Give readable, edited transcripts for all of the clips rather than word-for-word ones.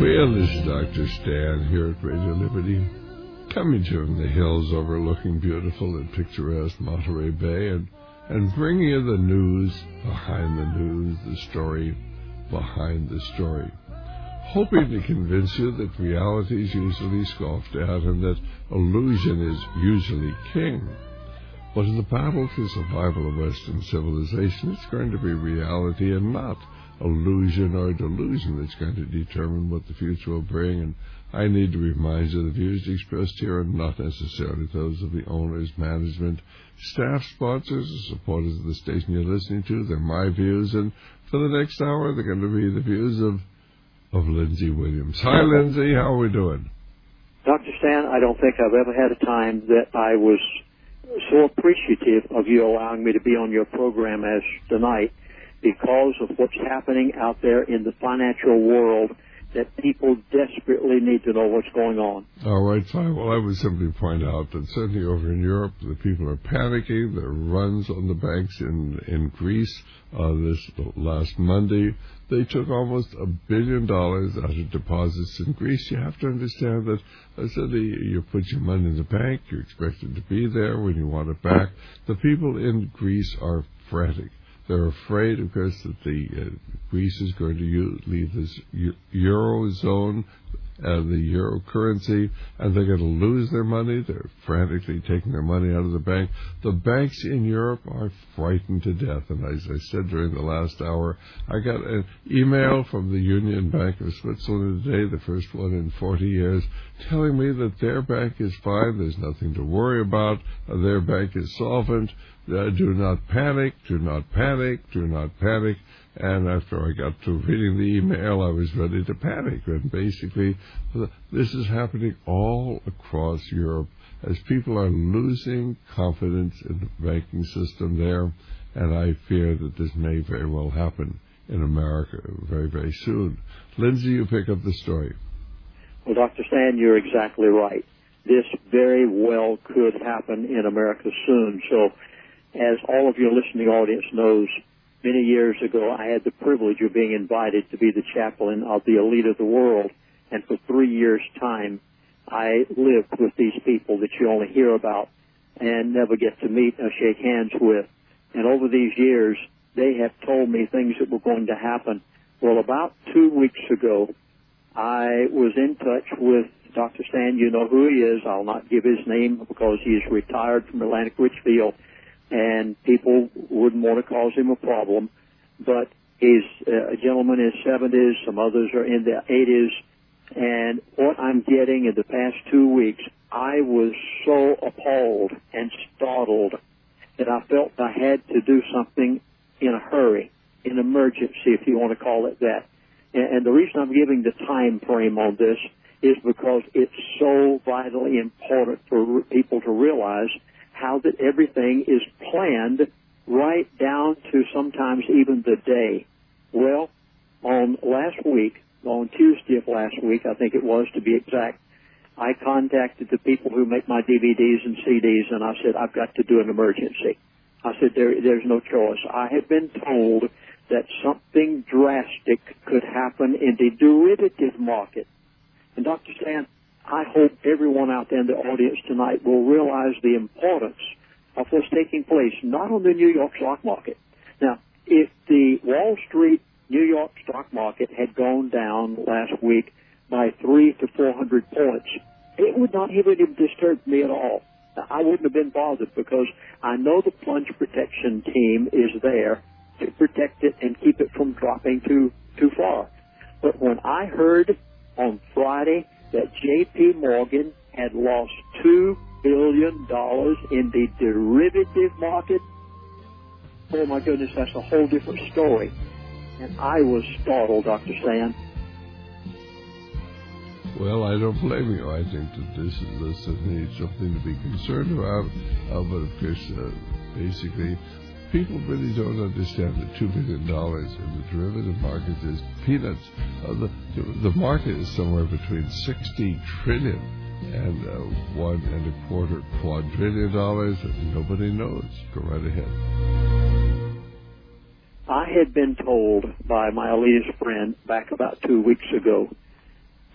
Well, this is Dr. Stan here at Radio Liberty, coming to you from the hills overlooking beautiful and picturesque Monterey Bay, and bringing you the news behind the news, the story behind the story. Hoping to convince you that reality is usually scoffed at and that illusion is usually king. But in the battle for survival of Western civilization, it's going to be reality and not illusion or delusion that's going to determine what the future will bring. And I need to remind you the views expressed here are not necessarily those of the owners, management, staff, sponsors, or supporters of the station you're listening to. They're my views, and for the next hour, they're going to be the views of Lindsay Williams. Hi, Lindsay. How are we doing? Dr. Stan, I don't think I've ever had a time that I was so appreciative of you allowing me to be on your program as tonight, because of what's happening out there in the financial world, that people desperately need to know what's going on. All right, fine. Well, I would simply point out that certainly over in Europe, the people are panicking. There are runs on the banks in Greece this last Monday. They took almost $1 billion out of deposits in Greece. You have to understand that you put your money in the bank, you expect it to be there when you want it back. The people in Greece are frantic. They're afraid, of course, that Greece is going to leave this Eurozone, the euro currency, and they're going to lose their money. They're frantically taking their money out of the bank. The banks in Europe are frightened to death. And as I said during the last hour, I got an email from the Union Bank of Switzerland today, the first one in 40 years, telling me that their bank is fine. There's nothing to worry about. Their bank is solvent. Do not panic, do not panic, do not panic. And after I got to reading the email, I was ready to panic. And basically, this is happening all across Europe as people are losing confidence in the banking system there. And I fear that this may very well happen in America very, very soon. Lindsay, you pick up the story. Well, Dr. Stan, you're exactly right. This very well could happen in America soon. So, as all of your listening audience knows, many years ago I had the privilege of being invited to be the chaplain of the elite of the world, and for 3 years' time I lived with these people that you only hear about and never get to meet or shake hands with. And over these years, they have told me things that were going to happen. Well, about 2 weeks ago, I was in touch with Dr. Stan. You know who he is. I'll not give his name because he is retired from Atlantic Richfield, and people wouldn't want to cause him a problem. But he's a gentleman in his 70s, some others are in their 80s, and what I'm getting in the past 2 weeks, I was so appalled and startled that I felt I had to do something in a hurry, in emergency, if you want to call it that. And the reason I'm giving the time frame on this is because it's so vitally important for people to realize how that everything is planned right down to sometimes even the day. Well, on Tuesday of last week, I think it was to be exact, I contacted the people who make my DVDs and CDs, and I said, I've got to do an emergency. I said, there's no choice. I have been told that something drastic could happen in the derivative market. And Dr. Stan, I hope everyone out there in the audience tonight will realize the importance of what's taking place, not on the New York stock market. Now, if the Wall Street New York stock market had gone down last week by 300 to 400 points, it would not have even disturbed me at all. I wouldn't have been bothered because I know the plunge protection team is there to protect it and keep it from dropping too far. But when I heard on Friday that J.P. Morgan had lost $2 billion in the derivative market, oh my goodness, that's a whole different story. And I was startled, Dr. Stan. Well, I don't blame you. I think that this is certainly something to be concerned about. But of course, basically, people really don't understand that $2 billion in the derivative market is peanuts. The market is somewhere between $60 trillion and $1.25 quadrillion, and nobody knows. Go right ahead. I had been told by my elitist friend back about 2 weeks ago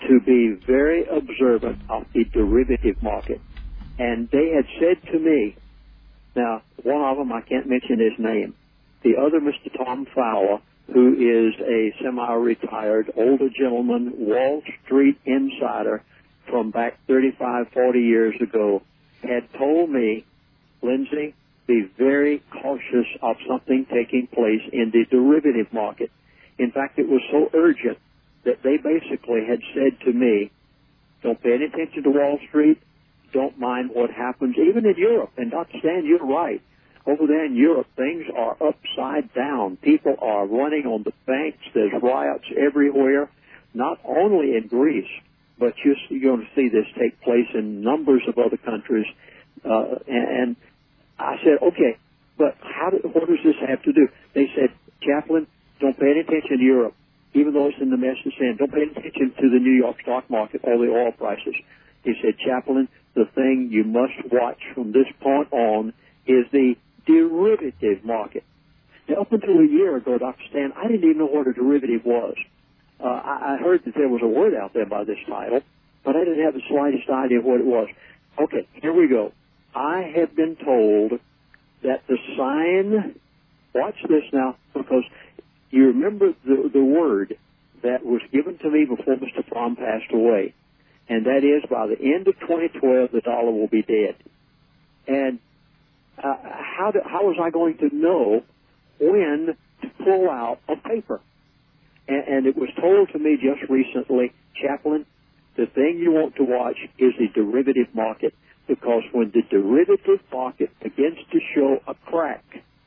to be very observant of the derivative market. And they had said to me, now, one of them, I can't mention his name. The other, Mr. Tom Fowler, who is a semi-retired older gentleman, Wall Street insider from back 35, 40 years ago, had told me, Lindsay, be very cautious of something taking place in the derivative market. In fact, it was so urgent that they basically had said to me, don't pay any attention to Wall Street, don't mind what happens, even in Europe. And Dr. Stan, you're right. Over there in Europe, things are upside down. People are running on the banks. There's riots everywhere, not only in Greece, but you're going to see this take place in numbers of other countries. And I said, okay, but what does this have to do? They said, Chaplain, don't pay any attention to Europe, even though it's in the mess it's in. Don't pay any attention to the New York stock market or the oil prices. He said, Chaplain, the thing you must watch from this point on is the derivative market. Now, up until a year ago, Dr. Stan, I didn't even know what a derivative was. I heard that there was a word out there by this title, but I didn't have the slightest idea what it was. Okay, here we go. I have been told that the sign, watch this now, because you remember the word that was given to me before Mr. Fromm passed away, and that is by the end of 2012, the dollar will be dead. And how was I going to know when to pull out a paper? And it was told to me just recently, Chaplain, the thing you want to watch is the derivative market, because when the derivative market begins to show a crack,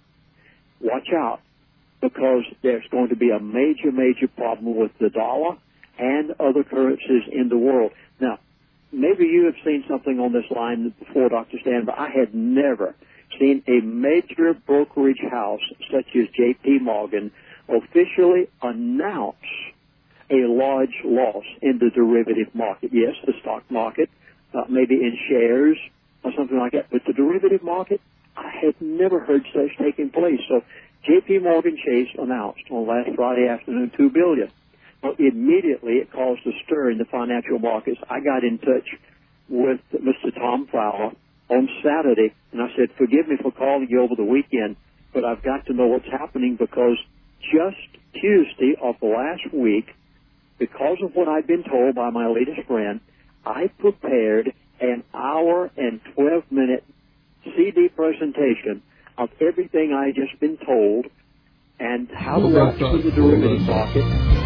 watch out, because there's going to be a major, major problem with the dollar and other currencies in the world. Now, maybe you have seen something on this line before, Dr. Stan, but I had never seen a major brokerage house such as J.P. Morgan officially announce a large loss in the derivative market. Yes, the stock market, maybe in shares or something like that, but the derivative market, I had never heard such taking place. So J.P. Morgan Chase announced on last Friday afternoon $2 billion. Well, immediately it caused a stir in the financial markets. I got in touch with Mr. Tom Fowler on Saturday, and I said, forgive me for calling you over the weekend, but I've got to know what's happening, because just Tuesday of the last week, because of what I'd been told by my latest friend, I prepared an hour and 12-minute CD presentation of everything I had just been told and how to watch for the derivative market.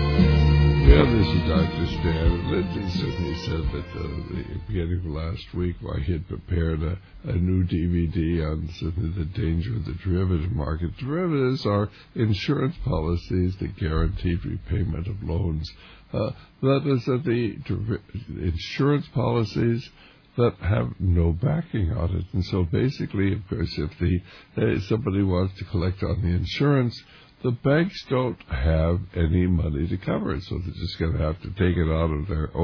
Yeah, this is Dr. Stan. Lindsay certainly said that the beginning of last week, he had prepared a new DVD on certainly the danger of the derivative market. Derivatives are insurance policies that guarantee repayment of loans. That is that the insurance policies that have no backing on it. And so basically, of course, if somebody wants to collect on the insurance, the banks don't have any money to cover it, so they're just going to have to take it out of their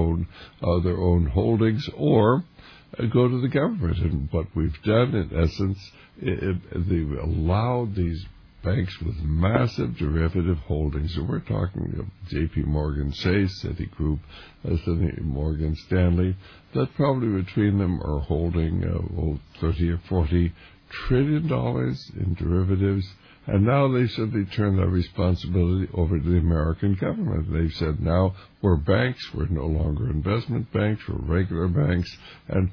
own holdings, or go to the government. And what we've done, in essence, they've allowed these banks with massive derivative holdings, and we're talking of J.P. Morgan Chase, Citigroup, Morgan Stanley, that probably between them are holding $30 or $40 trillion in derivatives. And now they said they turned that responsibility over to the American government. They've said now we're banks, we're no longer investment banks, we're regular banks. And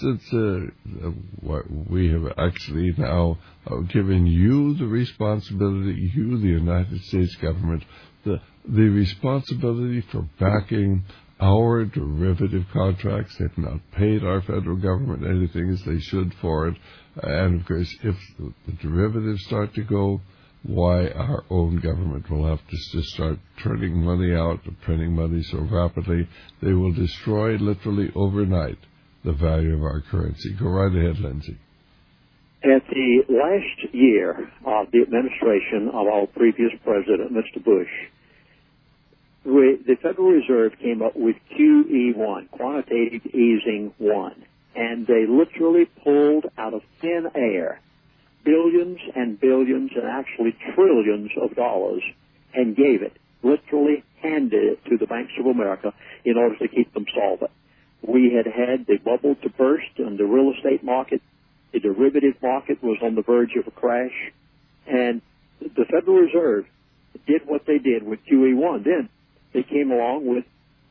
we have actually now given you the responsibility, you, the United States government, the responsibility for backing our derivative contracts. They've not paid our federal government anything as they should for it. And, of course, if the derivatives start to go, why our own government will have to just start turning money out, printing money so rapidly, they will destroy literally overnight the value of our currency. Go right ahead, Lindsay. At the last year of the administration of our previous president, Mr. Bush, the Federal Reserve came up with QE1, Quantitative Easing 1, and they literally pulled out of thin air billions and billions and actually trillions of dollars and gave it literally handed it to the banks of America in order to keep them solvent. We had the bubble to burst in the real estate market. The derivative market was on the verge of a crash. And the Federal Reserve did what they did with QE1. Then they came along with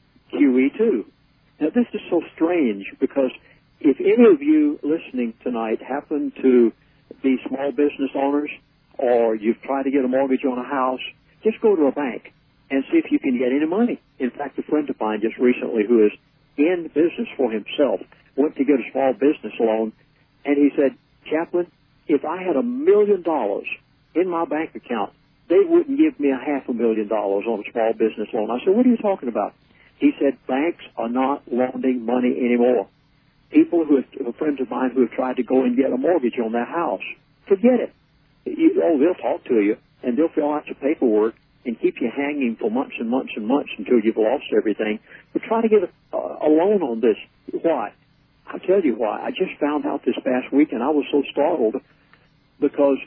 QE2. Now, this is so strange because if any of you listening tonight happen to be small business owners or you've tried to get a mortgage on a house, just go to a bank and see if you can get any money. In fact, a friend of mine just recently who is in business for himself went to get a small business loan, and he said, Chaplain, if I had $1 million in my bank account, they wouldn't give me $500,000 on a small business loan. I said, what are you talking about? He said, banks are not loaning money anymore. People friends of mine who have tried to go and get a mortgage on their house, forget it. They'll talk to you, and they'll fill out your paperwork and keep you hanging for months and months and months until you've lost everything. But try to get a loan on this. Why? I'll tell you why. I just found out this past week, and I was so startled because,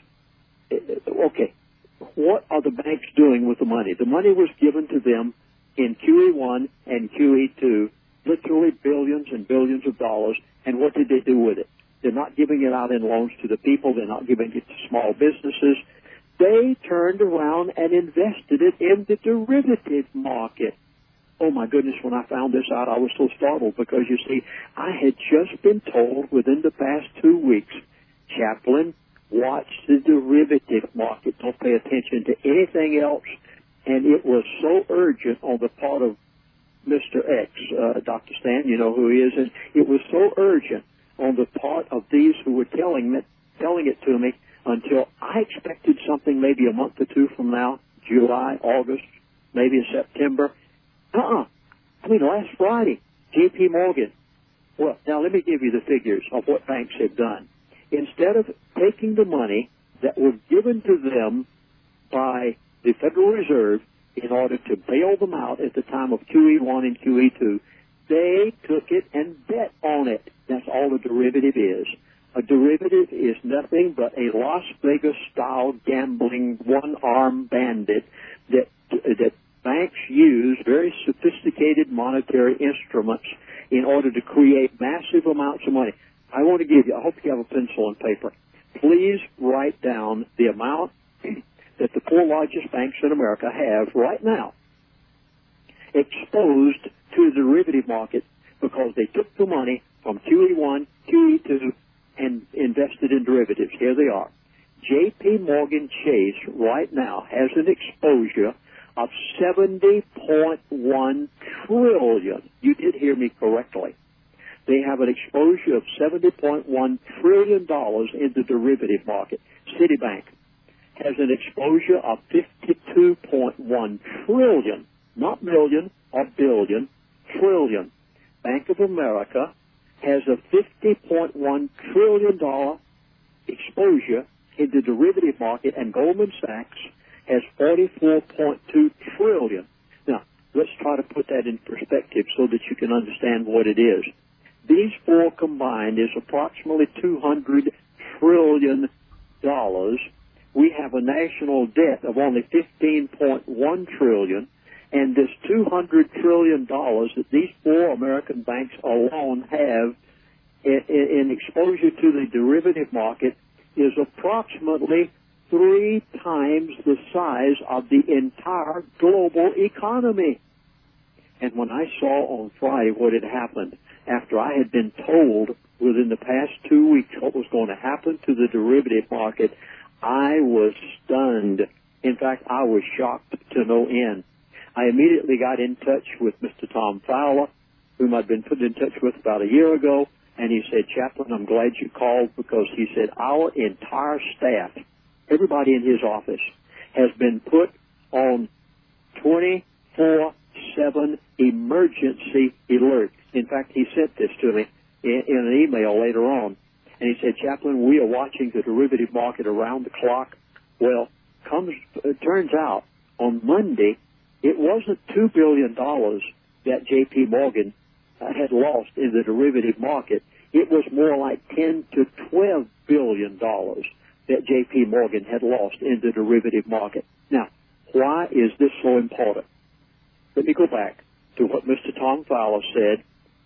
okay, what are the banks doing with the money? The money was given to them in QE1 and QE2, literally billions and billions of dollars, and what did they do with it? They're not giving it out in loans to the people. They're not giving it to small businesses. They turned around and invested it in the derivative market. Oh, my goodness, when I found this out, I was so startled because, you see, I had just been told within the past 2 weeks, Chaplain, watch the derivative market. Don't pay attention to anything else. And it was so urgent on the part of Mr. X, Dr. Stan, you know who he is, and it was so urgent on the part of these who were telling it to me until I expected something maybe a month or two from now, July, August, maybe September. I mean, last Friday, J.P. Morgan. Well, now let me give you the figures of what banks have done. Instead of taking the money that was given to them by the Federal Reserve in order to bail them out at the time of QE1 and QE2, they took it and bet on it. That's all a derivative is. A derivative is nothing but a Las Vegas-style gambling one-arm bandit that banks use very sophisticated monetary instruments in order to create massive amounts of money. I want to give you, I hope you have a pencil and paper. Please write down the amount that the four largest banks in America have right now exposed to the derivative market because they took the money from QE1, QE2, and invested in derivatives. Here they are. J.P. Morgan Chase right now has an exposure of $70.1 trillion. You did hear me correctly. They have an exposure of $70.1 trillion in the derivative market. Citibank has an exposure of $52.1 trillion, not million or billion, trillion. Bank of America has a $50.1 trillion exposure in the derivative market, and Goldman Sachs has $44.2 trillion. Now, let's try to put that in perspective so that you can understand what it is. These four combined is approximately $200 trillion. We have a national debt of only $15.1 trillion, and this $200 trillion that these four American banks alone have in exposure to the derivative market is approximately 3 times the size of the entire global economy. And when I saw on Friday what had happened, after I had been told within the past 2 weeks what was going to happen to the derivative market, I was stunned. In fact, I was shocked to no end. I immediately got in touch with Mr. Tom Fowler, whom I'd been put in touch with about a year ago, and he said, Chaplain, I'm glad you called, because he said our entire staff, everybody in his office, has been put on 24/7 emergency alert. In fact, he sent this to me in an email later on, and he said, Chaplain, we are watching the derivative market around the clock. Well, it turns out on Monday, it wasn't $2 billion that J.P. Morgan had lost in the derivative market. It was more like $10 to $12 billion that J.P. Morgan had lost in the derivative market. Now, Why is this so important? Let me go back to what Mr. Tom Fowler said,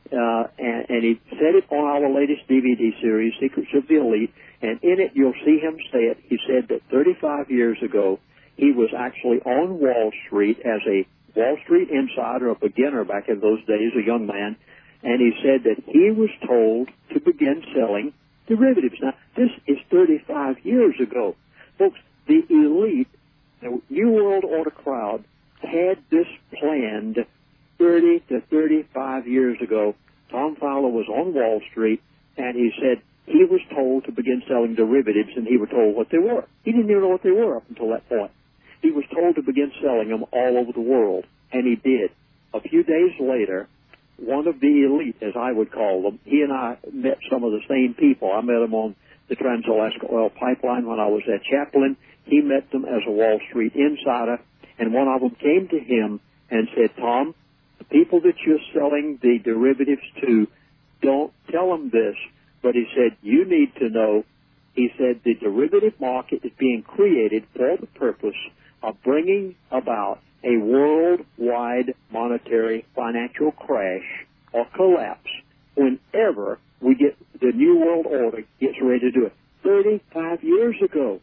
and he said it on our latest DVD series, Secrets of the Elite, and in it you'll see him say it. He said that 35 years ago, he was actually on Wall Street as a Wall Street insider, a beginner back in those days, a young man, and he said that he was told to begin selling derivatives. Now, this is 35 years ago. Folks, the elite, the New World Order crowd, had this planned 30 to 35 years ago. Tom Fowler was on Wall Street, and he said he was told to begin selling derivatives, and he was told what they were. He didn't even know what they were up until that point. He was told to begin selling them all over the world, and he did. A few days later, one of the elite, as I would call them, he and I met some of the same people. I met him on the Trans-Alaska Oil Pipeline when I was at Chaplin. He met them as a Wall Street insider, and one of them came to him and said, Tom, the people that you're selling the derivatives to, don't tell them this, but he said, you need to know, he said, the derivative market is being created for the purpose of bringing about a worldwide monetary financial crash or collapse whenever we get the New World Order gets ready to do it. 35 years ago.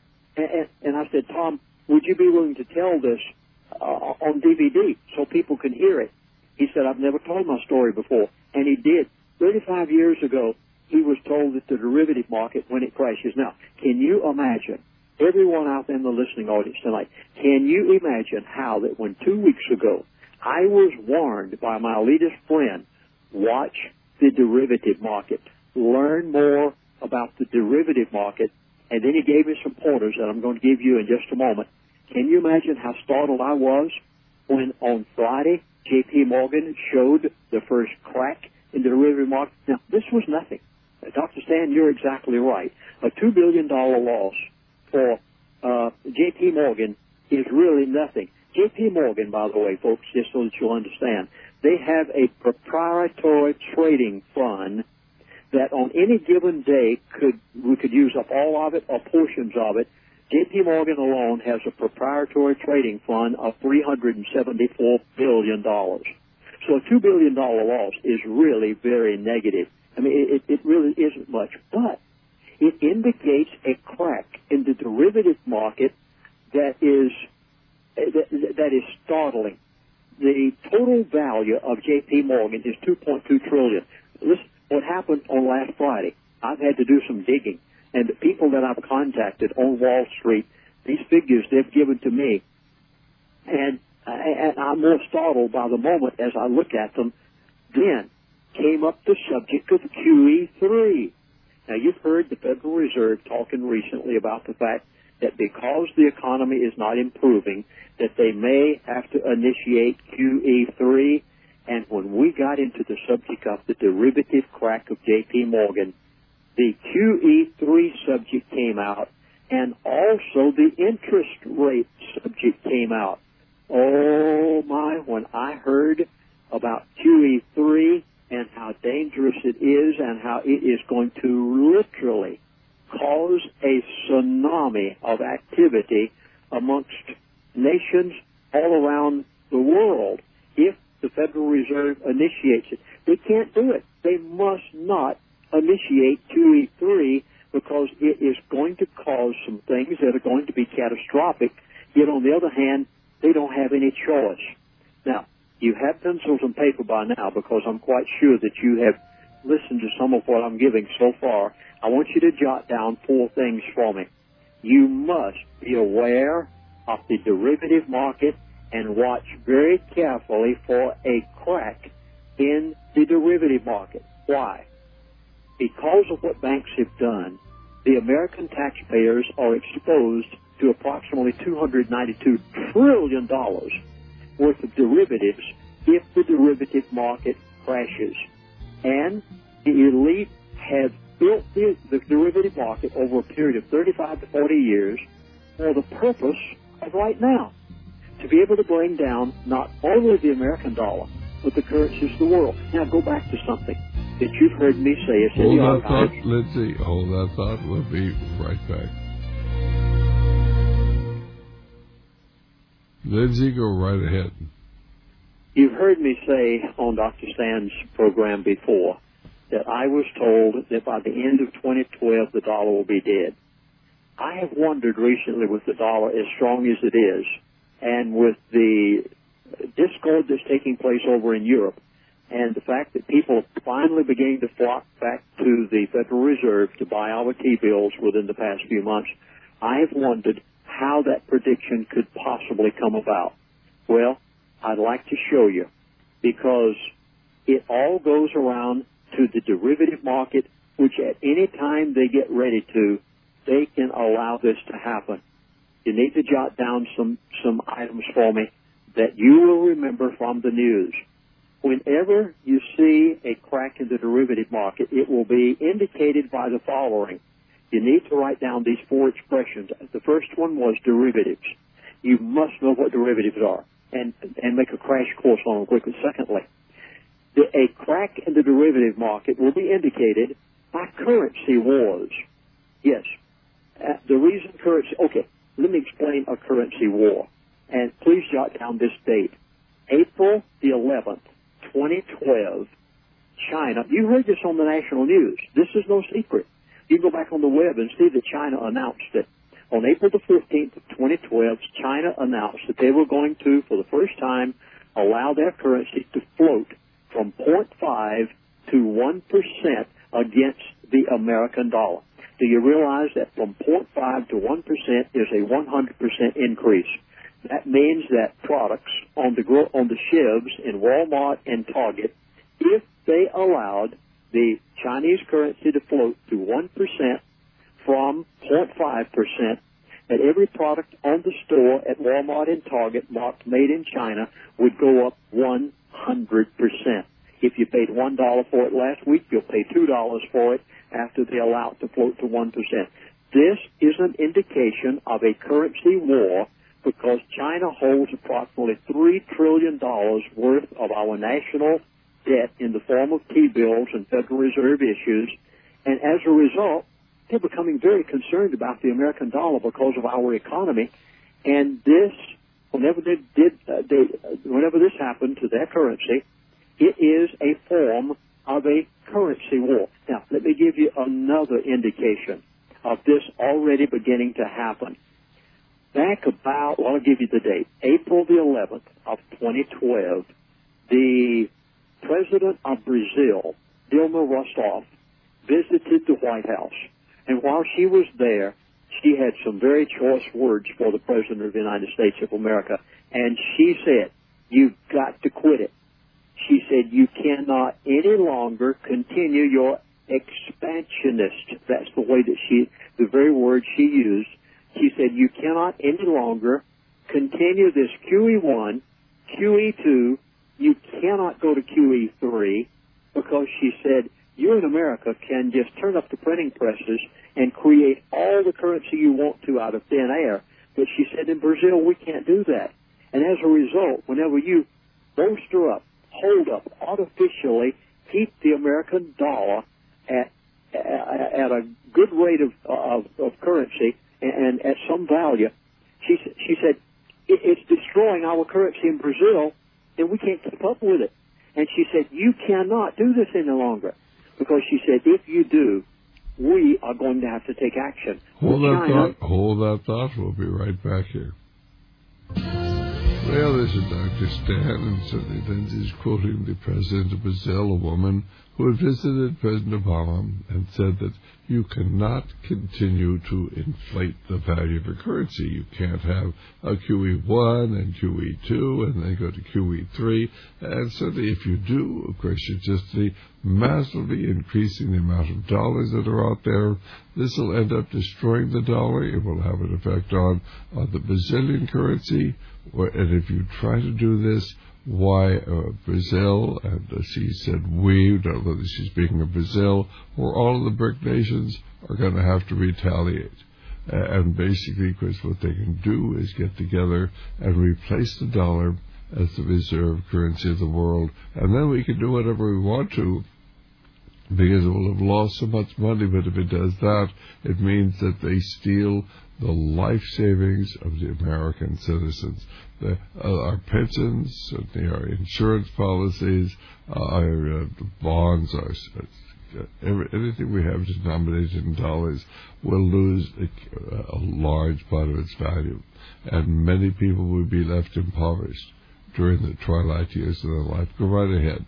And I said, Tom, would you be willing to tell this on DVD so people can hear it? He said, I've never told my story before. And he did. 35 years ago, he was told that the derivative market, when it crashes. Now, can you imagine, everyone out there in the listening audience tonight, can you imagine how that when 2 weeks ago I was warned by my elitist friend, watch the derivative market, learn more about the derivative market, and then he gave me some pointers that I'm going to give you in just a moment. Can you imagine how startled I was when on Friday J.P. Morgan showed the first crack in the derivative market? Now, this was nothing. Dr. Stan, you're exactly right. A $2 billion loss for J.P. Morgan is really nothing. J.P. Morgan, by the way, folks, just so that you'll understand, they have a proprietary trading fund that on any given day we could use up all of it or portions of it. J.P. Morgan alone has a proprietary trading fund of $374 billion. So a $2 billion loss is really very negative. I mean, it really isn't much, but it indicates a crack in the derivative market that is startling. The total value of J.P. Morgan is $2.2 trillion. Listen, what happened on last Friday, I've had to do some digging, and the people that I've contacted on Wall Street, these figures they've given to me, and I'm more startled by the moment as I look at them. Then came up the subject of QE3. Now, you've heard the Federal Reserve talking recently about the fact that because the economy is not improving, that they may have to initiate QE3. And when we got into the subject of the derivative crack of J.P. Morgan, the QE3 subject came out, and also the interest rate subject came out. Oh, my, when I heard about QE3 and how dangerous it is and how it is going to literally cause a tsunami of activity amongst nations all around the world if the Federal Reserve initiates it. They can't do it. They must not initiate QE3 because it is going to cause some things that are going to be catastrophic. Yet on the other hand, they don't have any choice. Now, you have pencils and paper by now because I'm quite sure that you have listened to some of what I'm giving so far. I want you to jot down 4 things for me. You must be aware of the derivative market and watch very carefully for a crack in the derivative market. Why? Because of what banks have done, the American taxpayers are exposed to approximately $292 trillion worth of derivatives if the derivative market crashes. And the elite have built the derivative market over a period of 35 to 40 years for the purpose of right now, to be able to bring down not only the American dollar, but the currencies of the world. Now go back to something that you've heard me say. It's in the archives. Hold that thought, Lindsay. Hold that thought. We'll be right back. Lindsay, go right ahead. You've heard me say on Dr. Stan's program before that I was told that by the end of 2012 the dollar will be dead. I have wondered recently, with the dollar as strong as it is, and with the discord that's taking place over in Europe, and the fact that people are finally beginning to flock back to the Federal Reserve to buy our T-bills within the past few months, I have wondered how that prediction could possibly come about. Well, I'd like to show you, because it all goes around to the derivative market, which at any time they get ready to, they can allow this to happen. You need to jot down some items for me that you will remember from the news. Whenever you see a crack in the derivative market, it will be indicated by the following. You need to write down these four expressions. The first one was derivatives. You must know what derivatives are and make a crash course on them quickly. Secondly, a crack in the derivative market will be indicated by currency wars. Yes. The reason currency... Okay, let me explain a currency war. And please jot down this date. April the 11th, 2012, China... You heard this on the national news. This is no secret. You can go back on the web and see that China announced it. On April the 14th of 2012, China announced that they were going to, for the first time, allow their currency to float from 0.5 to 1% against the American dollar. Do you realize that from 0.5 to 1% is a 100% increase? That means that products on the shelves in Walmart and Target, if they allowed the Chinese currency to float to 1% from 0.5%, that every product on the store at Walmart and Target marked made in China would go up 100%. If you paid $1 for it last week, you'll pay $2 for it after they allow it to float to 1%. This is an indication of a currency war, because China holds approximately $3 trillion worth of our national debt in the form of T-bills and Federal Reserve issues, and as a result, they're becoming very concerned about the American dollar because of our economy. And this, whenever this happened to their currency, it is a form of a currency war. Now, let me give you another indication of this already beginning to happen. Back about, well, I'll give you the date, April the 11th of 2012, the president of Brazil, Dilma Rousseff, visited the White House. And while she was there, she had some very choice words for the President of the United States of America. And she said, "You've got to quit it." She said, "You cannot any longer continue your expansionist." That's the way that the very word she used. She said, "You cannot any longer continue this QE1, QE2. You cannot go to QE3, because," she said, "you in America can just turn up the printing presses and create all the currency you want to out of thin air. But," she said, "in Brazil, we can't do that. And as a result, whenever you bolster up, hold up, artificially keep the American dollar at a good rate of currency and at some value," she said, "it's destroying our currency in Brazil, and we can't keep up with it." And she said, "You cannot do this any longer." Because she said, if you do, we are going to have to take action. Hold that thought. We'll be right back here. Well, this is Dr. Stan, and certainly Lindsay's quoting the president of Brazil, a woman who had visited President Obama and said that you cannot continue to inflate the value of your currency. You can't have a QE1 and QE2 and then go to QE3. And certainly if you do, of course, you're just massively increasing the amount of dollars that are out there. This will end up destroying the dollar. It will have an effect on the Brazilian currency. And if you try to do this, why Brazil, and she said we, don't know whether she's speaking of Brazil, or all of the BRIC nations are going to have to retaliate. And basically, because what they can do is get together and replace the dollar as the reserve currency of the world. And then we can do whatever we want to, because it will have lost so much money. But if it does that, it means that they steal the life savings of the American citizens. Our pensions, our insurance policies, our bonds, anything we have denominated in dollars will lose a large part of its value. And many people will be left impoverished during the twilight years of their life. Go right ahead.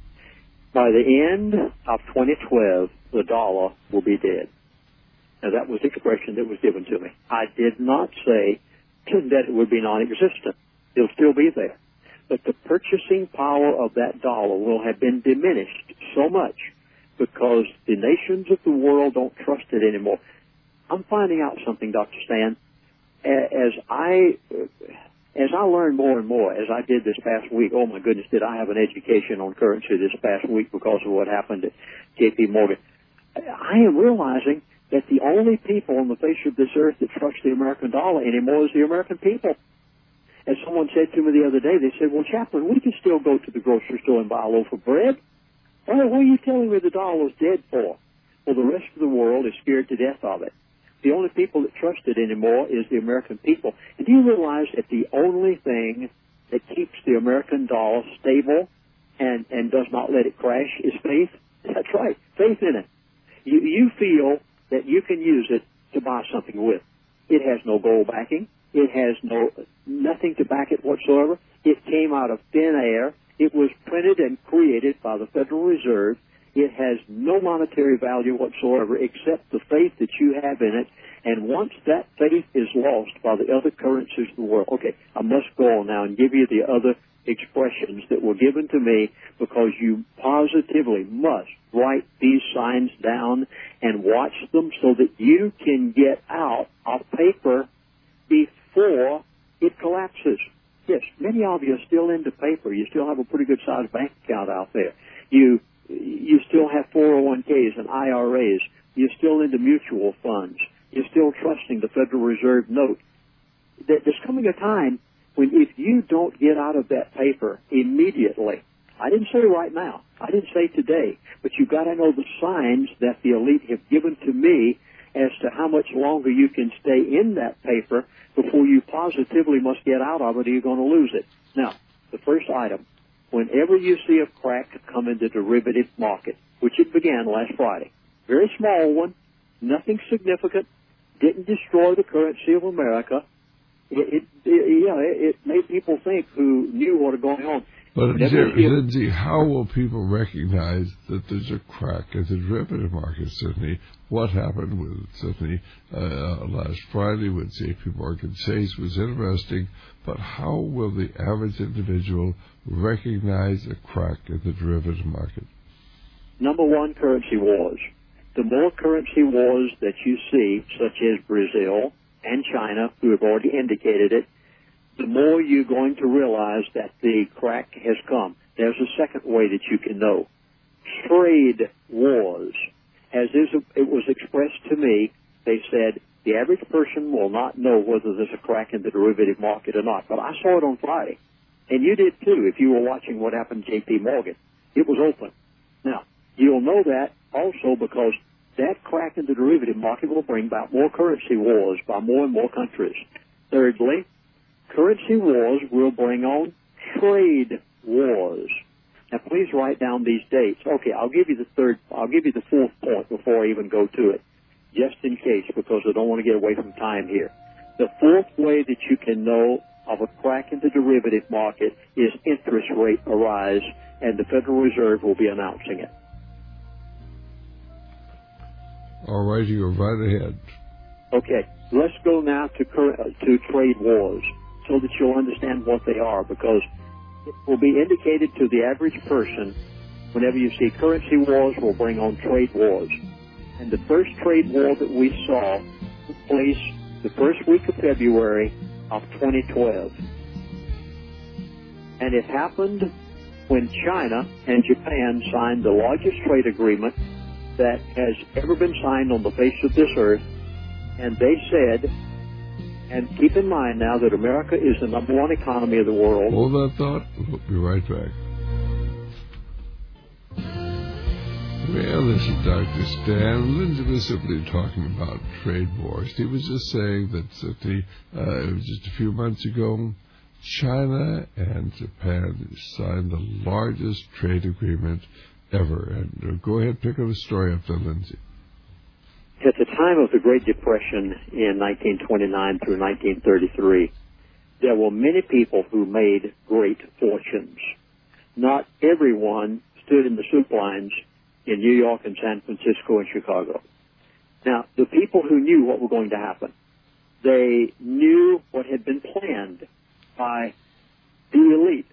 By the end of 2012, the dollar will be dead. Now, that was the expression that was given to me. I did not say that it would be non-existent. It'll still be there. But the purchasing power of that dollar will have been diminished so much because the nations of the world don't trust it anymore. I'm finding out something, Dr. Stan. As I learned more and more, as I did this past week, oh my goodness, did I have an education on currency this past week because of what happened at J.P. Morgan. I am realizing that the only people on the face of this earth that trust the American dollar anymore is the American people. As someone said to me the other day, they said, well, Chaplain, we can still go to the grocery store and buy a loaf of bread. Well, what are you telling me the dollar's dead for? Well, the rest of the world is scared to death of it. The only people that trust it anymore is the American people. And do you realize that the only thing that keeps the American dollar stable and does not let it crash is faith? That's right, faith in it. You feel that you can use it to buy something with. It has no gold backing. It has nothing to back it whatsoever. It came out of thin air. It was printed and created by the Federal Reserve. It has no monetary value whatsoever except the faith that you have in it. And once that faith is lost by the other currencies of the world, okay, I must go on now and give you the other expressions that were given to me because you positively must write these signs down and watch them so that you can get out of paper before it collapses. Yes, many of you are still into paper. You still have a pretty good sized bank account out there. You still have 401ks and IRAs. You're still into mutual funds. You're still trusting the Federal Reserve note. There's coming a time when if you don't get out of that paper immediately, I didn't say right now, I didn't say today, but you've got to know the signs that the elite have given to me as to how much longer you can stay in that paper before you positively must get out of it or you're going to lose it. Now, the first item, whenever you see a crack come in the derivative market, which it began last Friday, very small one, nothing significant, didn't destroy the currency of America. It made people think who knew what was going on. But, Lindsay, how will people recognize that there's a crack in the derivative market? Certainly, what happened with last Friday with J.P. Morgan Chase was interesting, but how will the average individual recognize a crack in the derivative market? Number one, currency wars. The more currency wars that you see, such as Brazil and China, who have already indicated it, the more you're going to realize that the crack has come. There's a second way that you can know. Trade wars. As it was expressed to me, they said the average person will not know whether there's a crack in the derivative market or not. But I saw it on Friday. And you did too if you were watching what happened to J.P. Morgan. It was open. Now, you'll know that also because that crack in the derivative market will bring about more currency wars by more and more countries. Thirdly, currency wars will bring on trade wars. Now, please write down these dates. Okay, I'll give you the fourth point before I even go to it, just in case, because I don't want to get away from time here. The fourth way that you can know of a crack in the derivative market is interest rate arise, and the Federal Reserve will be announcing it. All right, you go right ahead. Okay, let's go now to trade wars so that you'll understand what they are, because it will be indicated to the average person whenever you see currency wars will bring on trade wars. And the first trade war that we saw took place the first week of February of 2012. And it happened when China and Japan signed the largest trade agreement that has ever been signed on the face of this earth. And they said, and keep in mind now that America is the number one economy of the world. Hold that thought. We'll be right back. Well, this is Dr. Stan. Lindsay was simply talking about trade wars. He was just saying that it was just a few months ago, China and Japan signed the largest trade agreement ever. And go ahead, pick up a story up there, Lindsay. At the time of the Great Depression in 1929 through 1933, there were many people who made great fortunes. Not everyone stood in the soup lines in New York and San Francisco and Chicago. Now, the people who knew what was going to happen, they knew what had been planned by the elite.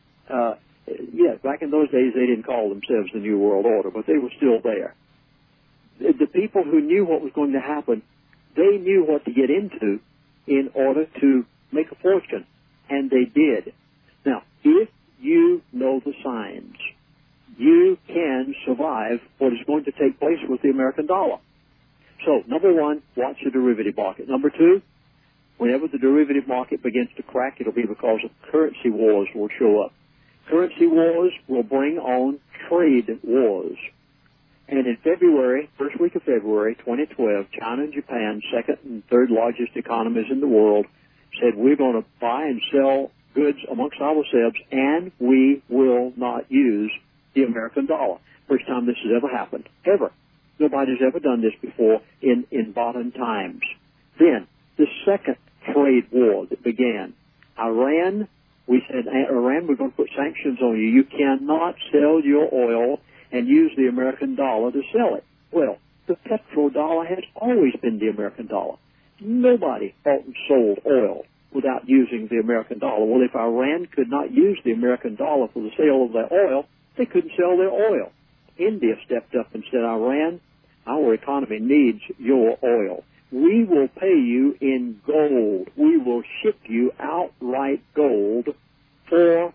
Back in those days, they didn't call themselves the New World Order, but they were still there. The people who knew what was going to happen, they knew what to get into in order to make a fortune, and they did. Now, if you know the signs, you can survive what is going to take place with the American dollar. So, number one, watch the derivative market. Number two, whenever the derivative market begins to crack, it'll be because of currency wars will show up. Currency wars will bring on trade wars. And in February, first week of February 2012, China and Japan, second and third largest economies in the world, said we're going to buy and sell goods amongst ourselves, and we will not use the American dollar. First time this has ever happened, ever. Nobody's ever done this before in modern times. Then, the second trade war that began. Iran, we said, Iran, we're going to put sanctions on you. You cannot sell your oil and use the American dollar to sell it. Well, the petrodollar has always been the American dollar. Nobody bought and sold oil without using the American dollar. Well, if Iran could not use the American dollar for the sale of their oil, they couldn't sell their oil. India stepped up and said, Iran, our economy needs your oil. We will pay you in gold. We will ship you outright gold for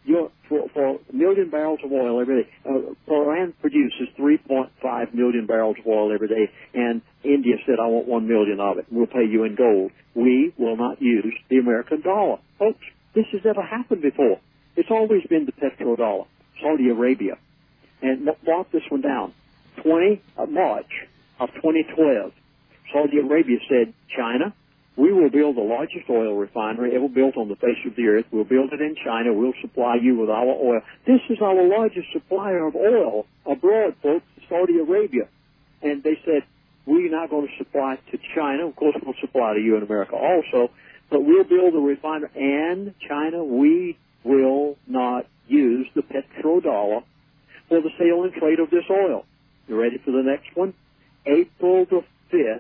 a million barrels of oil every day. Iran produces 3.5 million barrels of oil every day, and India said, I want 1 million of it. We'll pay you in gold. We will not use the American dollar. Folks, this has never happened before. It's always been the petrodollar. Saudi Arabia. And mark this one down. March of 2012, Saudi Arabia said, China, we will build the largest oil refinery ever built on the face of the earth. We'll build it in China. We'll supply you with our oil. This is our largest supplier of oil abroad, folks, Saudi Arabia. And they said, we're not going to supply to China. Of course, we'll supply to you in America also. But we'll build a refinery. And China, we will not use the petrodollar for the sale and trade of this oil. You ready for the next one? April the 5th,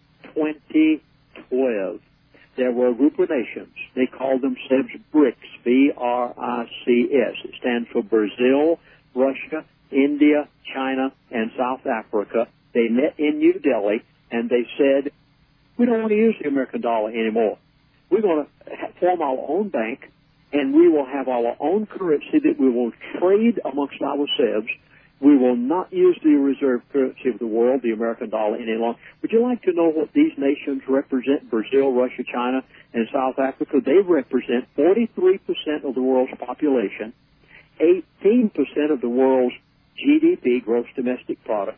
2012. There were a group of nations. They called themselves BRICS, B-R-I-C-S. It stands for Brazil, Russia, India, China, and South Africa. They met in New Delhi, and they said, we don't want to use the American dollar anymore. We're going to form our own bank, and we will have our own currency that we will trade amongst ourselves. We will not use the reserve currency of the world, the American dollar, any longer. Would you like to know what these nations represent, Brazil, Russia, China, and South Africa? They represent 43% of the world's population, 18% of the world's GDP, gross domestic product,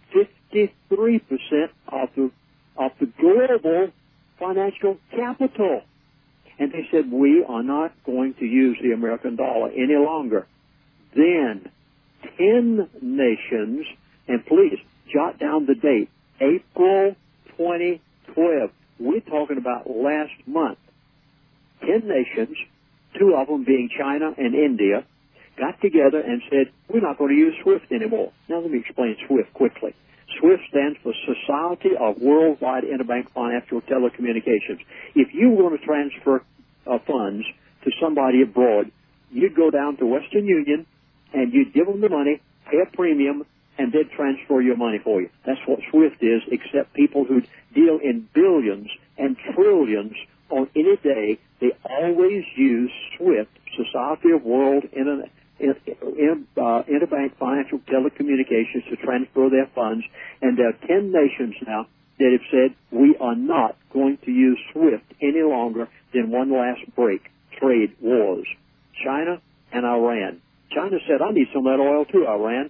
53% of the global financial capital. And they said, we are not going to use the American dollar any longer. Then 10 nations, and please jot down the date, April 2012. We're talking about last month. 10 nations, 2 of them being China and India, got together and said, we're not going to use SWIFT anymore. Now let me explain SWIFT quickly. SWIFT stands for Society of Worldwide Interbank Financial Telecommunications. If you were going to transfer funds to somebody abroad, you'd go down to Western Union and you'd give them the money, pay a premium, and they'd transfer your money for you. That's what SWIFT is, except people who deal in billions and trillions on any day, they always use SWIFT, Society of World Interbank Financial Telecommunications, to transfer their funds. And there are 10 nations now that have said, we are not going to use SWIFT any longer than one last break. Trade wars. China and Iran. China said, I need some of that oil too, Iran.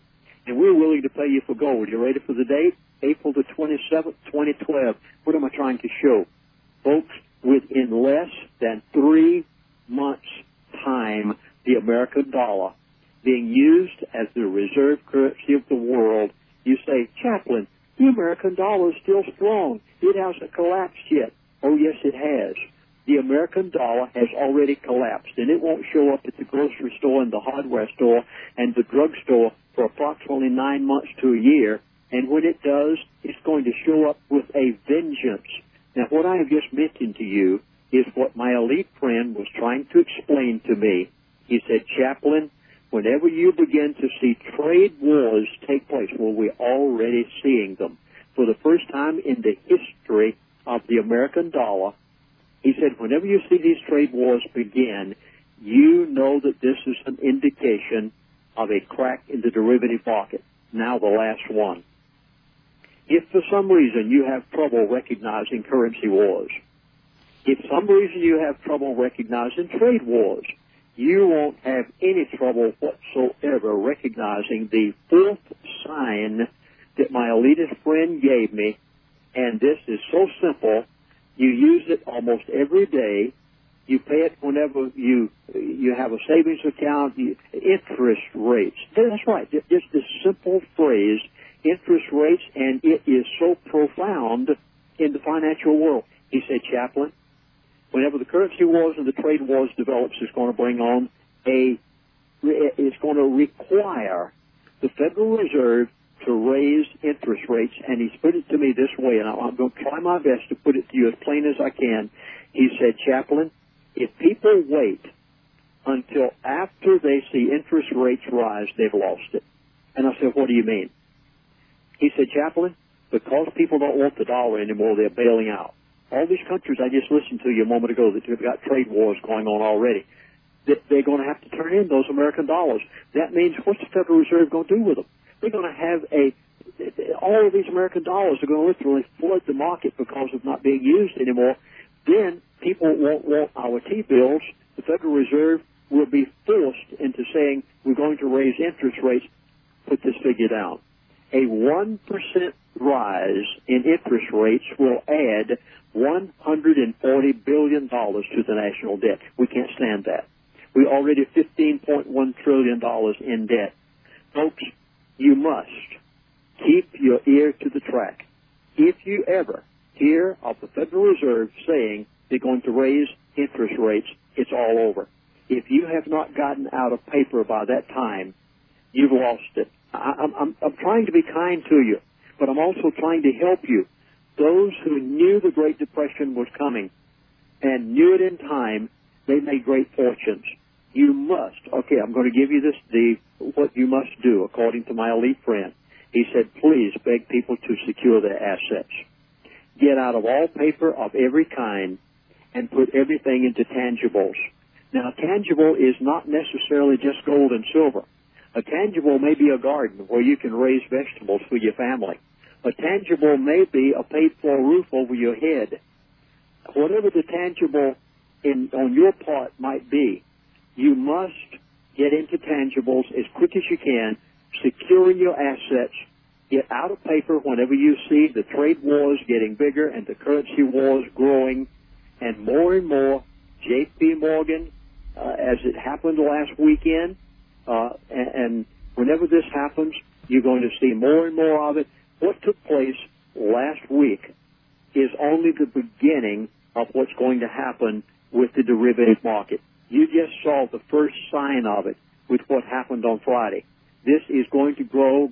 and we're willing to pay you for gold. You ready for the date? April the 27th, 2012. What am I trying to show? Folks, within less than 3 months' time, the American dollar being used as the reserve currency of the world, you say, Chaplain, the American dollar is still strong. It hasn't collapsed yet. Oh, yes, it has. The American dollar has already collapsed, and it won't show up at the grocery store and the hardware store and the drugstore for approximately 9 months to a year. And when it does, it's going to show up with a vengeance. Now, what I have just mentioned to you is what my elite friend was trying to explain to me. He said, Chaplain, whenever you begin to see trade wars take place, well, we're already seeing them. For the first time in the history of the American dollar, he said, whenever you see these trade wars begin, you know that this is an indication of a crack in the derivative market. Now the last one. If for some reason you have trouble recognizing currency wars, if for some reason you have trouble recognizing trade wars, you won't have any trouble whatsoever recognizing the fourth sign that my elitist friend gave me, and this is so simple. You use it almost every day. You pay it whenever you have a savings account. Interest rates. That's right. Just this simple phrase, interest rates, and it is so profound in the financial world. He said, Chaplain, whenever the currency wars and the trade wars develops, it's going to bring on it's going to require the Federal Reserve to raise interest rates, and he's put it to me this way, and I'm going to try my best to put it to you as plain as I can. He said, Chaplain, if people wait until after they see interest rates rise, they've lost it. And I said, what do you mean? He said, Chaplain, because people don't want the dollar anymore, they're bailing out. All these countries I just listened to you a moment ago that have got trade wars going on already, they're going to have to turn in those American dollars. That means what's the Federal Reserve going to do with them? They're going to have all of these American dollars are going to literally flood the market because of not being used anymore. Then people won't want our T-bills. The Federal Reserve will be forced into saying we're going to raise interest rates. Put this figure down. A 1% rise in interest rates will add $140 billion to the national debt. We can't stand that. We're already $15.1 trillion in debt. Folks, you must keep your ear to the track. If you ever hear of the Federal Reserve saying they're going to raise interest rates, it's all over. If you have not gotten out of paper by that time, you've lost it. I'm trying to be kind to you, but I'm also trying to help you. Those who knew the Great Depression was coming and knew it in time, they made great fortunes. You must, I'm going to give you what you must do, according to my elite friend. He said, please beg people to secure their assets. Get out of all paper of every kind and put everything into tangibles. Now, tangible is not necessarily just gold and silver. A tangible may be a garden where you can raise vegetables for your family. A tangible may be a paid-for roof over your head. Whatever the tangible on your part might be, you must get into tangibles as quick as you can, securing your assets, get out of paper whenever you see the trade wars getting bigger and the currency wars growing, and more, J.P. Morgan, as it happened last weekend, and whenever this happens, you're going to see more and more of it. What took place last week is only the beginning of what's going to happen with the derivative market. You just saw the first sign of it with what happened on Friday. This is going to grow.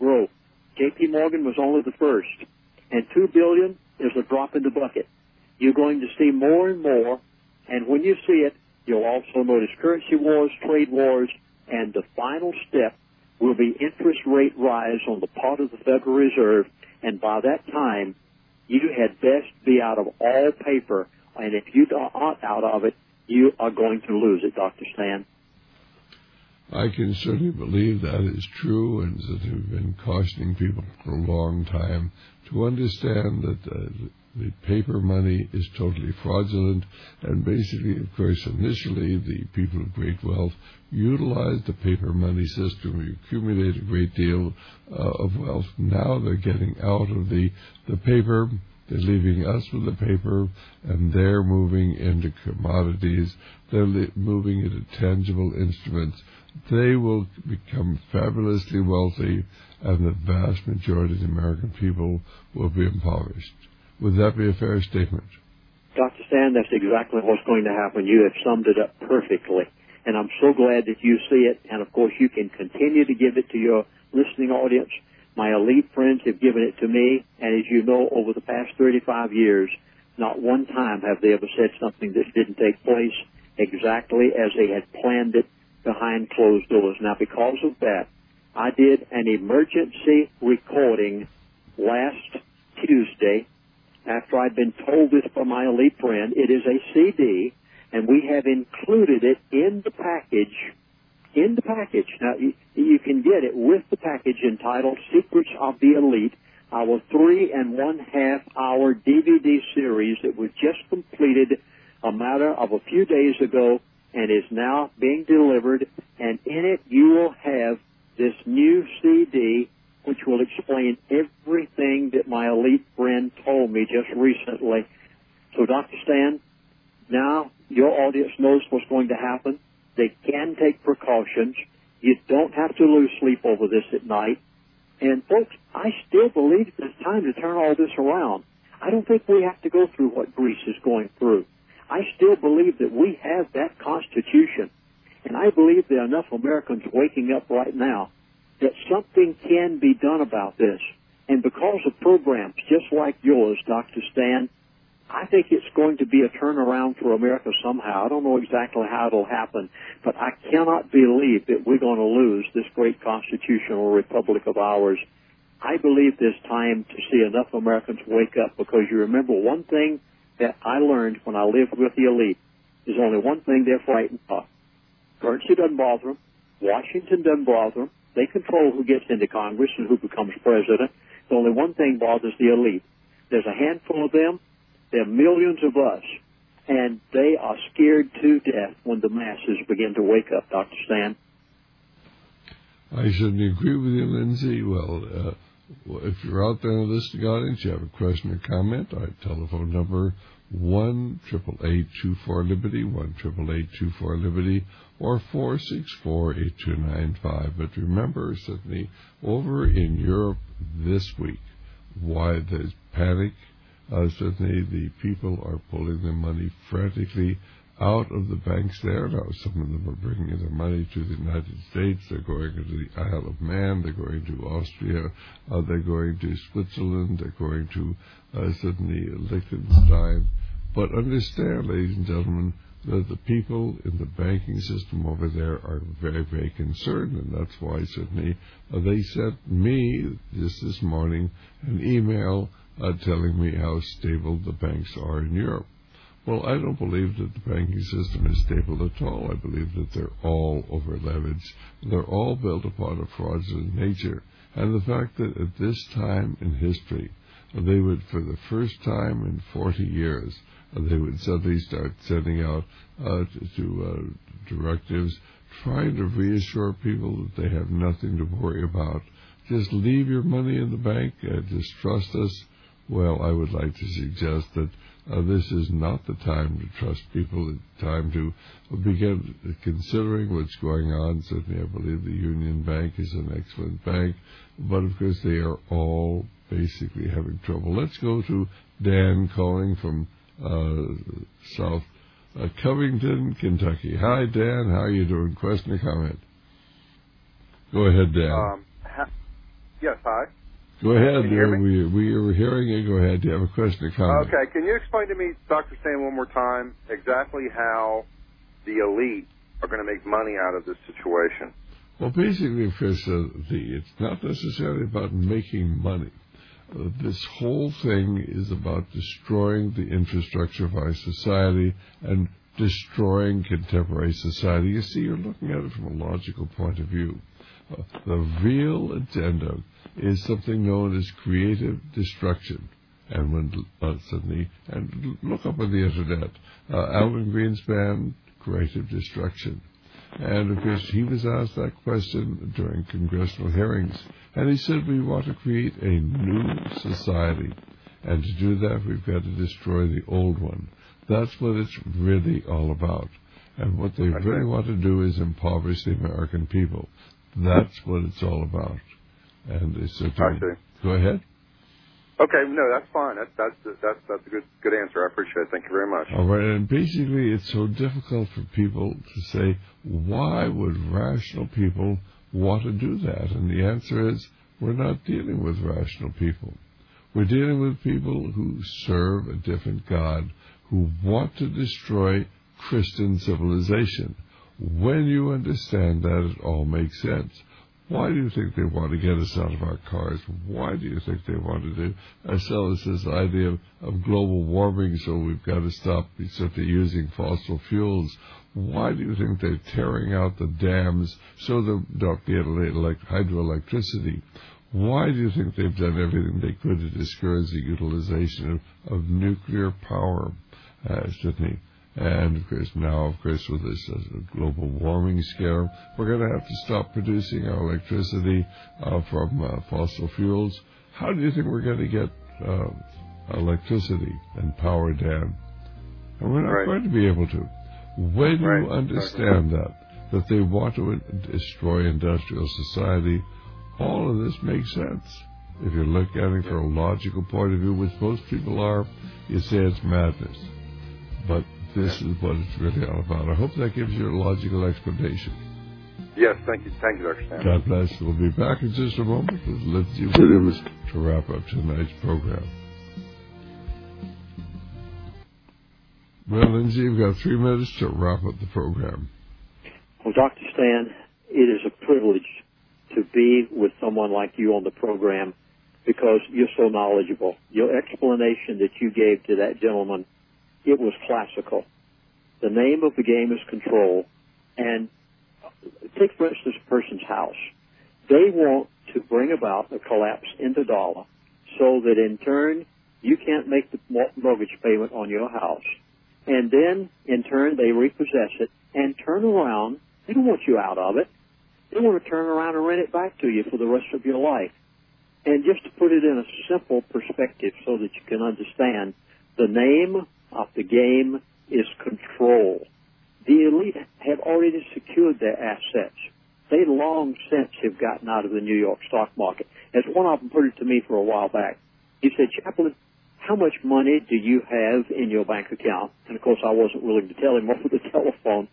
J.P. Morgan was only the first, and $2 billion is a drop in the bucket. You're going to see more and more, and when you see it, you'll also notice currency wars, trade wars, and the final step will be interest rate rise on the part of the Federal Reserve, and by that time, you had best be out of all paper, and if you aren't out of it, you are going to lose it, Dr. Stan. I can certainly believe that is true, and that we've been cautioning people for a long time to understand that The paper money is totally fraudulent, and basically, of course, initially the people of great wealth utilized the paper money system. We accumulate a great deal of wealth. Now they're getting out of the paper. They're leaving us with the paper, and they're moving into commodities. They're moving into tangible instruments. They will become fabulously wealthy, and the vast majority of the American people will be impoverished. Would that be a fair statement? Dr. Stan, that's exactly what's going to happen. You have summed it up perfectly. And I'm so glad that you see it. And, of course, you can continue to give it to your listening audience. My elite friends have given it to me. And as you know, over the past 35 years, not one time have they ever said something that didn't take place exactly as they had planned it behind closed doors. Now, because of that, I did an emergency recording last Tuesday after I'd been told this by my elite friend. It is a CD, and we have included it in the package. In the package. Now, you can get it with the package entitled Secrets of the Elite, our 3.5 hour DVD series that was just completed a matter of a few days ago and is now being delivered. And in it, you will have this new CD, which will explain everything that my elite friend told me just recently. So, Dr. Stan, now your audience knows what's going to happen. They can take precautions. You don't have to lose sleep over this at night. And, folks, I still believe it's time to turn all this around. I don't think we have to go through what Greece is going through. I still believe that we have that Constitution. And I believe there are enough Americans waking up right now that something can be done about this. And because of programs just like yours, Dr. Stan, I think it's going to be a turnaround for America somehow. I don't know exactly how it'll happen, but I cannot believe that we're going to lose this great constitutional republic of ours. I believe there's time to see enough Americans wake up, because you remember one thing that I learned when I lived with the elite. There's only one thing they're frightened of. Currency doesn't bother them. Washington doesn't bother them. They control who gets into Congress and who becomes president. The only one thing bothers the elite. There's a handful of them. There are millions of us. And they are scared to death when the masses begin to wake up, Dr. Stan. I certainly agree with you, Lindsay. Well, if you're out there in the listening audience, you have a question or comment, our telephone number 1-888-24-LIBERTY, 1-888-24-LIBERTY, or 464-8295. But remember, certainly, over in Europe this week, why there's panic, certainly the people are pulling their money frantically out of the banks there. Now, some of them are bringing their money to the United States. They're going to the Isle of Man. They're going to Austria. They're going to Switzerland. They're going to certainly Liechtenstein. But understand, ladies and gentlemen, that the people in the banking system over there are very, very concerned, and that's why certainly they sent me just this morning an email telling me how stable the banks are in Europe. Well, I don't believe that the banking system is stable at all. I believe that they're all over-leveraged. They're all built upon a fraudulent nature. And the fact that at this time in history, they would, for the first time in 40 years, they would suddenly start sending out directives, trying to reassure people that they have nothing to worry about. Just leave your money in the bank, just trust us. Well, I would like to suggest that this is not the time to trust people. It's time to begin considering what's going on. Certainly, I believe the Union Bank is an excellent bank, but of course they are all basically having trouble. Let's go to Dan calling from South Covington, Kentucky. Hi, Dan. How are you doing? Question or comment? Go ahead, Dan. Yes, hi. Go ahead. Can you hear me? We are hearing you. Go ahead. Do you have a question or comment? Okay. Can you explain to me, Dr. Stan, one more time, exactly how the elite are going to make money out of this situation? Well, basically, Chris, it's not necessarily about making money. This whole thing is about destroying the infrastructure of our society and destroying contemporary society. You see, you're looking at it from a logical point of view. The real agenda is something known as creative destruction. And when suddenly, and look up on the internet, Alan Greenspan, creative destruction. And of course, he was asked that question during congressional hearings, and he said, we want to create a new society. And to do that, we've got to destroy the old one. That's what it's really all about. And what they really want to do is impoverish the American people. That's what it's all about. And they said, go ahead. Okay, no, that's fine. That's a good answer. I appreciate it. Thank you very much. All right, and basically it's so difficult for people to say, why would rational people want to do that? And the answer is, we're not dealing with rational people. We're dealing with people who serve a different God, who want to destroy Christian civilization. When you understand that, it all makes sense. Why do you think they want to get us out of our cars? Why do you think they want to sell us this idea of global warming, so we've got to stop simply using fossil fuels? Why do you think they're tearing out the dams so they'll not be able to hydroelectricity? Why do you think they've done everything they could to discourage the utilization of nuclear power, Sydney? And, of course, with this global warming scare, we're going to have to stop producing our electricity from fossil fuels. How do you think we're going to get electricity and power down? And we're not going to be able to. When you understand that they want to destroy industrial society, all of this makes sense. If you look at it from a logical point of view, which most people are, you say it's madness. But this is what it's really all about. I hope that gives you a logical explanation. Yes, thank you. Thank you, Dr. Stan. God bless. We'll be back in just a moment with Lindsay Williams to wrap up tonight's program. Well, Lindsay, you've got 3 minutes to wrap up the program. Well, Dr. Stan, it is a privilege to be with someone like you on the program because you're so knowledgeable. Your explanation that you gave to that gentleman, it was classical. The name of the game is control. And take, for instance, a person's house. They want to bring about a collapse in the dollar so that in turn you can't make the mortgage payment on your house. And then, in turn, they repossess it and turn around. They don't want you out of it. They want to turn around and rent it back to you for the rest of your life. And just to put it in a simple perspective so that you can understand, the name of the game is control. The elite have already secured their assets. They long since have gotten out of the New York stock market. As one of them put it to me for a while back, he said, Chaplain, how much money do you have in your bank account? And, of course, I wasn't willing to tell him over the telephone.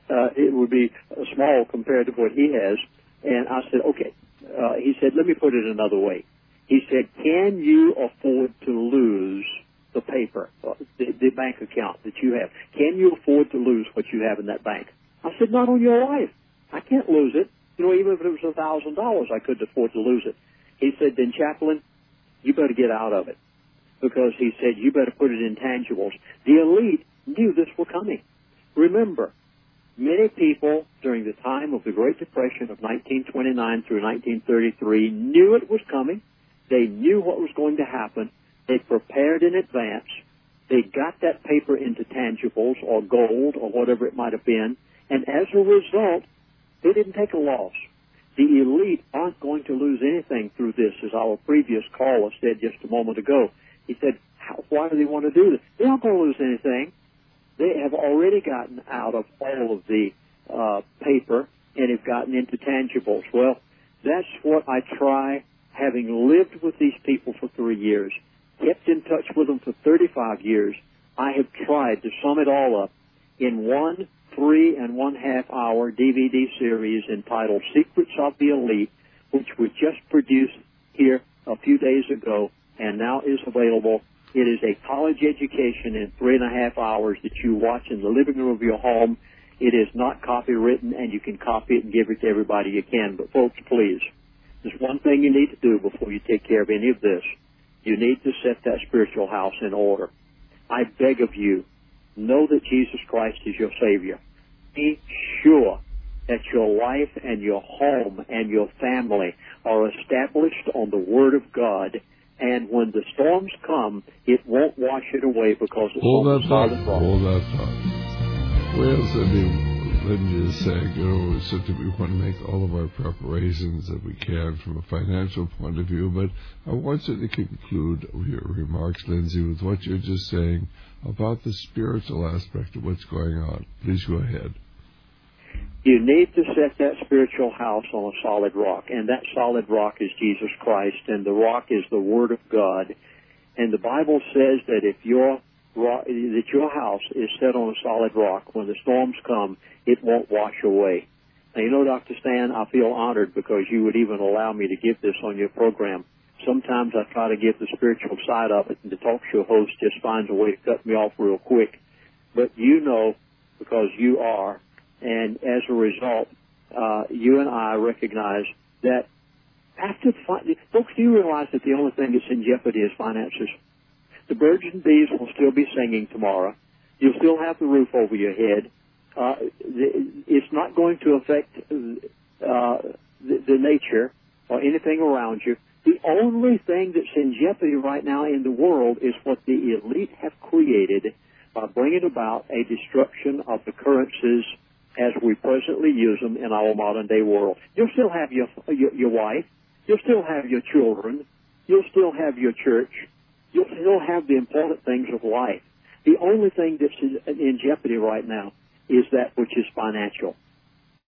It would be small compared to what he has. And I said, okay. He said, let me put it another way. He said, can you afford to lose the paper, the bank account that you have? Can you afford to lose what you have in that bank? I said, not on your life. I can't lose it. You know, even if it was $1,000, I couldn't afford to lose it. He said, then, Chaplain, you better get out of it. Because he said, you better put it in tangibles. The elite knew this was coming. Remember, many people during the time of the Great Depression of 1929 through 1933 knew it was coming. They knew what was going to happen. They prepared in advance. They got that paper into tangibles or gold or whatever it might have been. And as a result, they didn't take a loss. The elite aren't going to lose anything through this, as our previous caller said just a moment ago. He said, why do they want to do this? They aren't going to lose anything. They have already gotten out of all of the paper and have gotten into tangibles. Well, that's what I try, having lived with these people for 3 years, kept in touch with them for 35 years. I have tried to sum it all up in one 3.5 hour DVD series entitled Secrets of the Elite, which was just produced here a few days ago and now is available. It is a college education in 3.5 hours that you watch in the living room of your home. It is not copywritten, and you can copy it and give it to everybody you can. But, folks, please, there's one thing you need to do before you take care of any of this. You need to set that spiritual house in order. I beg of you, know that Jesus Christ is your Savior. Be sure that your life and your home and your family are established on the Word of God And when the storms come, it won't wash it away because it's Hold on that solid thought. rock. Hold that thought. Well, Cindy, Lindy is saying, Cindy, we want to make all of our preparations that we can from a financial point of view, but I want you to conclude your remarks, Lindsay, with what you're just saying about the spiritual aspect of what's going on. Please go ahead. You need to set that spiritual house on a solid rock, and that solid rock is Jesus Christ, and the rock is the Word of God. And the Bible says that if your house is set on a solid rock, when the storms come, it won't wash away. Now, you know, Dr. Stan, I feel honored because you would even allow me to give this on your program. Sometimes I try to give the spiritual side of it, and the talk show host just finds a way to cut me off real quick. But you know, because you are, and as a result, you and I recognize that folks, do you realize that the only thing that's in jeopardy is finances? The birds and bees will still be singing tomorrow. You'll still have the roof over your head. It's not going to affect the nature or anything around you. The only thing that's in jeopardy right now in the world is what the elite have created by bringing about a destruction of the currencies as we presently use them in our modern-day world. You'll still have your wife. You'll still have your children. You'll still have your church. You'll still have the important things of life. The only thing that's in jeopardy right now is that which is financial.